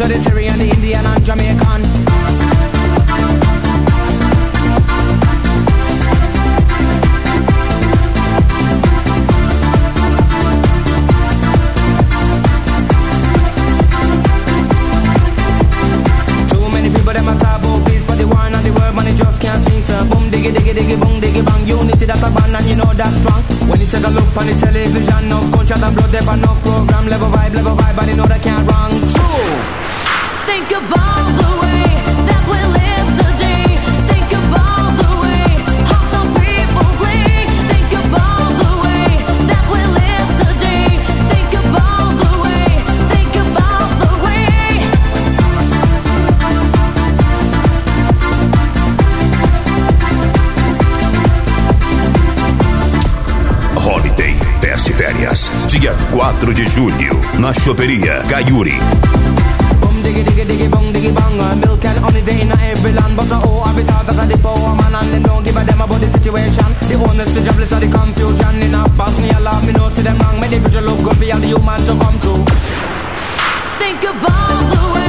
to the Syrian, the Indian and Jamaican. Too many people them a talk about peace, but the war and the world, man, it just can't sing. So boom, diggy, diggy, diggy, boom, diggy, bang. Unity that's a band and you know that's strong. When you take a look on the television, no gunshot and blood, there but no program. Level vibe, and you know that can't wrong. True. Think about the way that we live today. Think about the way how some people play. Think about the way that we live today. Think about the way. Think about the way. Holiday Best Férias, dia 4 de julho, na Choperia Caiuri. Diggy, diggy, diggy, bong, diggy, bang. Milk and holiday in every land. But I be taught that the power man and them don't give a damn about the situation. The owners, the jobless, are the confusion. In a pass me alarm, me know see them wrong. Make the future look good for all the human to come true. Think about the way